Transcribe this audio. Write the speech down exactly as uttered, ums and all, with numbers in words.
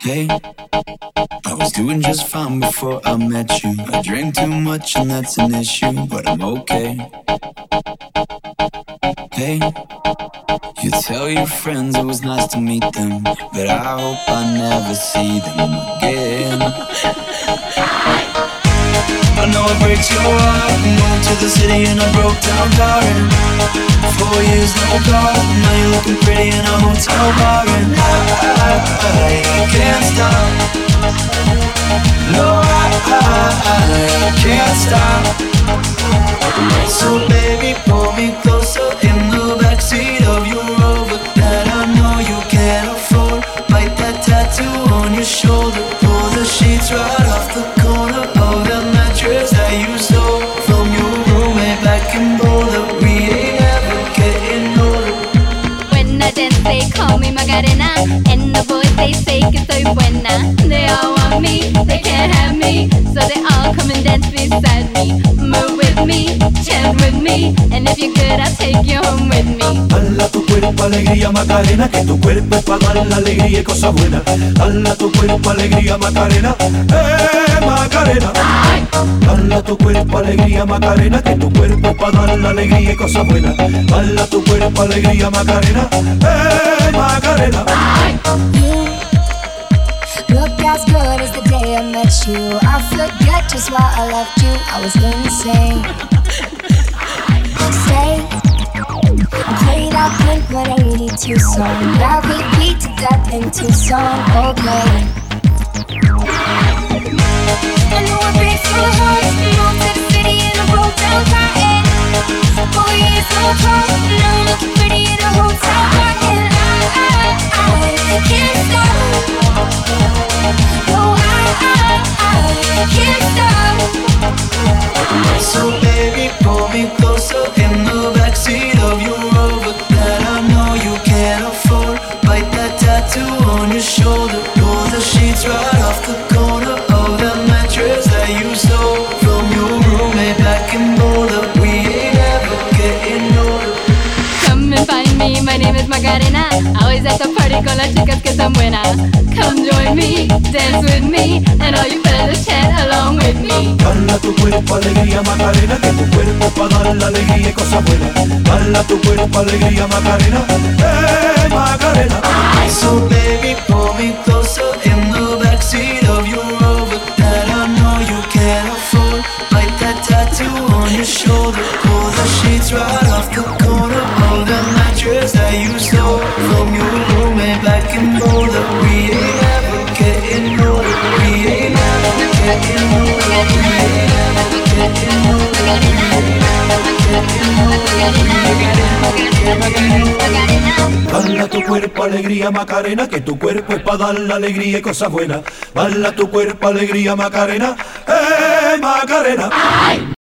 Hey, I was doing just fine before I met you. I drink too much and that's an issue, but I'm okay. Hey, you tell your friends it was nice to meet them, but I hope I never see them again. I know it breaks your heart. Moved to the city in a broke down car, and four years no car. Now you're looking pretty in a hotel bar, and I, I, I, I can't stop. No, I, I, I can't stop. So baby, pull me closer in the backseat of your Rover that I know you can't afford. Bite that tattoo on your shoulder. Pull the sheets right off the corner of that mattress that you stole from your roommate back in Boulder. We ain't ever getting older. When I dance they call me Macarena, and the boys they say que soy buena. They all want me, they can't have me, so they all come and dance beside me. Move with me, chant with me, and if you're good I'll take you home with me. Hala tu cuerpo alegría Macarena, que tu cuerpo es para dar la alegría y cosas buenas. Hala tu cuerpo alegría Macarena, eh Macarena. Hala tu cuerpo alegría Macarena, que tu cuerpo es para dar la alegría y cosas buenas. Hala tu cuerpo alegría Macarena, eh Macarena. You look as good as the day I met you. I forget just why I left you. I was insane. Stay. Played that Blink one eighty-two song that we beat to death in Tucson. Okay. I know it breaks your heart. Moved to the city in a broke down car, and four years no car. Now I'm looking pretty in a hotel bar, and I, I, I can't stop. No, I, I, I can't stop. So baby, pull me closer in the backseat of your Rover that I know you can't afford. Bite that tattoo on your shoulder. Pull the sheets right off the corner of that mattress that you stole from your roommate back in Boulder. We ain't ever getting older. Come and find me, my name is Macarena. Always at the party con las chicas que están buenas. Come join me, dance with me, and all you fellas chant along with me. Hala tu cuerpo alegría Macarena, que tu cuerpo es para dar la alegría y cosas buenas. Hala tu cuerpo alegría Macarena, eh Macarena. So baby, pull me closer in the backseat of your Rover that I know you can't afford. Bite that tattoo on your shoulder. Pull the sheets right off the corner of that mattress that you stole from your roommate back in Boulder. We ain't ever getting older. We ain't ever getting older. We ain't ever getting older. We ain't ever getting older. Bala tu cuerpo alegría Macarena, que tu cuerpo es para dar la alegría y cosas buenas. Bala tu cuerpo alegría Macarena, eh Macarena.